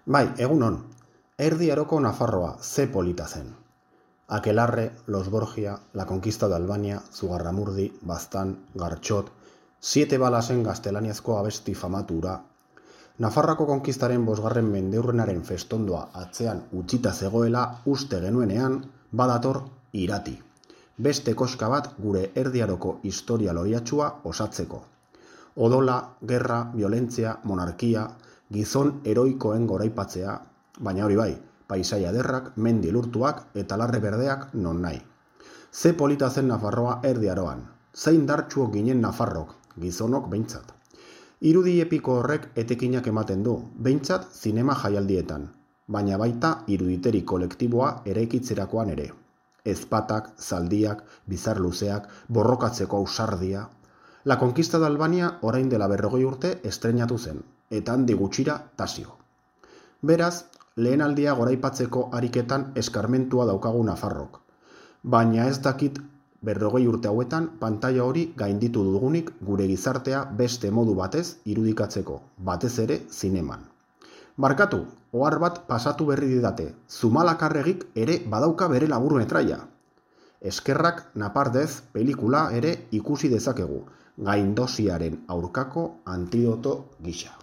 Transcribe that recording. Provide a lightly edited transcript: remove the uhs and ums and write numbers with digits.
Bai, egunon, Erdi Aroko Nafarroa ze polita zen. Aquelarre, Los Borgia, la conquista de Albania, Zugarramurdi, Baztan, Gartxot, 7 balasen gaztelaniazko abesti famatura. Nafarroako konkistaren 5. mendeurrenaren festondoa atzean utzita zegoela uste genuenean badator irati. Beste koska bat gure Erdi Aroko historia loriatsua osatzeko. Odola, gerra, violentzia, monarkia, gizon heroikoen goraipatzea, baina hori bai, paisaia ederrak, mendi lurtuak eta larre berdeak non nahi. Ze polita zen Nafarroa Erdi Aroan, zein dartsuok ginen Nafarrok, gizonok behintzat. Irudi epiko horrek etekinak ematen du, behintzat zinema jaialdietan, baina baita iruditeri kolektiboa eraikitzerakoan ere. Ezpatak, zaldiak, bizar luzeak, borrokatzeko ausardia. La conquista de Albania orain dela 40 urte estreinatu zen, eta handi gutxira tasio. Beraz, lehenaldia goraipatzeko ariketan eskarmentua daukagu Nafarrok. Baina ez dakit 40 urte hauetan pantaila hori gainditu dugunik gure gizartea beste modu batez irudikatzeko, batez ere zineman. Barkatu, ohar bat pasatu berri didate, Zumalakarregik ere badauka bere laburmetraia. Eskerrak Napardez pelikula ere ikusi dezakegu, gaindosiaren aurkako antidoto gisa.